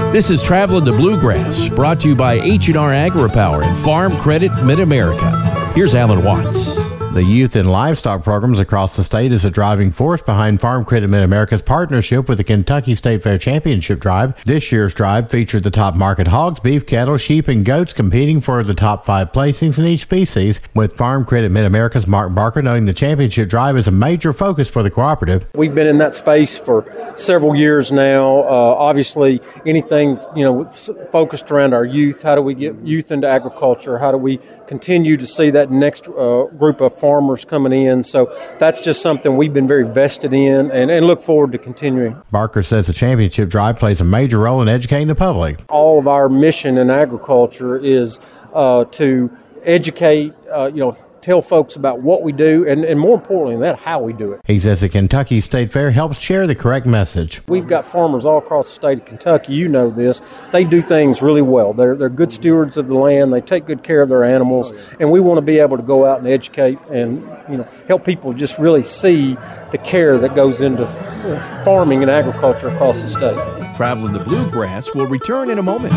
This is Traveling the Bluegrass, brought to you by H&R AgriPower and Farm Credit Mid-America. Here's Alan Watts. The youth and livestock programs across the state is a driving force behind Farm Credit Mid-America's partnership with the Kentucky State Fair Championship Drive. This year's drive featured the top market hogs, beef, cattle, sheep, and goats competing for the top 5 placings in each species, with Farm Credit Mid-America's Mark Barker noting the championship drive is a major focus for the cooperative. We've been in that space for several years now. Obviously, anything focused around our youth. How do we get youth into agriculture? How do we continue to see that next group of farmers coming in? So that's just something we've been very vested in and look forward to continuing. Barker says the championship drive plays a major role in educating the public. All of our mission in agriculture is to educate, tell folks about what we do and more importantly than that, how we do it. He says the Kentucky State Fair helps share the correct message. We've got farmers all across the state of Kentucky, you know this. They do things really well. They're good stewards of the land. They take good care of their animals, and we want to be able to go out and educate and help people just really see the care that goes into farming and agriculture across the state. Traveling the Bluegrass will return in a moment.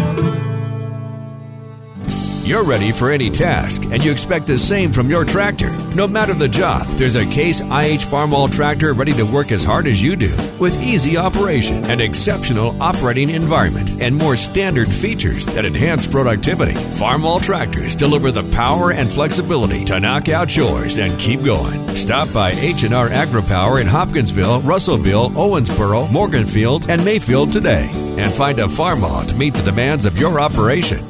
You're ready for any task, and you expect the same from your tractor. No matter the job, there's a Case IH Farmall tractor ready to work as hard as you do, with easy operation, an exceptional operating environment, and more standard features that enhance productivity. Farmall tractors deliver the power and flexibility to knock out chores and keep going. Stop by H&R AgriPower in Hopkinsville, Russellville, Owensboro, Morganfield, and Mayfield today, and find a Farmall to meet the demands of your operation.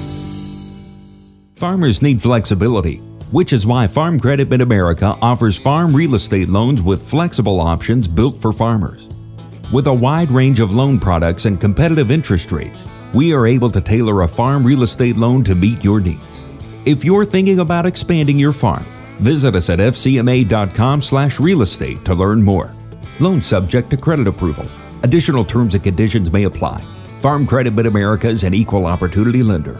Farmers need flexibility, which is why Farm Credit Mid-America offers farm real estate loans with flexible options built for farmers. With a wide range of loan products and competitive interest rates, we are able to tailor a farm real estate loan to meet your needs. If you're thinking about expanding your farm, visit us at fcma.com/real estate to learn more. Loan subject to credit approval. Additional terms and conditions may apply. Farm Credit Mid-America is an equal opportunity lender.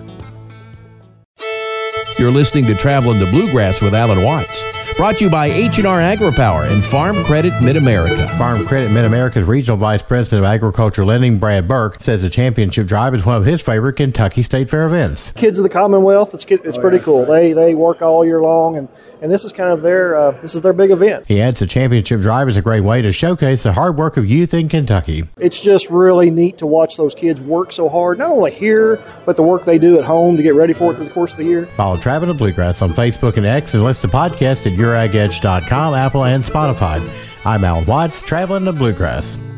You're listening to Traveling the Bluegrass with Alan Watts, brought to you by H&R AgriPower and Farm Credit Mid-America. Farm Credit Mid-America's Regional Vice President of Agriculture Lending, Brad Burke, says the championship drive is one of his favorite Kentucky State Fair events. Kids of the Commonwealth, it's pretty cool. They work all year long, and this is kind of their big event. He adds the championship drive is a great way to showcase the hard work of youth in Kentucky. It's just really neat to watch those kids work so hard, not only here, but the work they do at home to get ready for it through the course of the year. Follow Traveling the Bluegrass on Facebook and X, and listen to podcasts at YourAgEdge.com, Apple, and Spotify. I'm Alan Watts, Traveling the Bluegrass.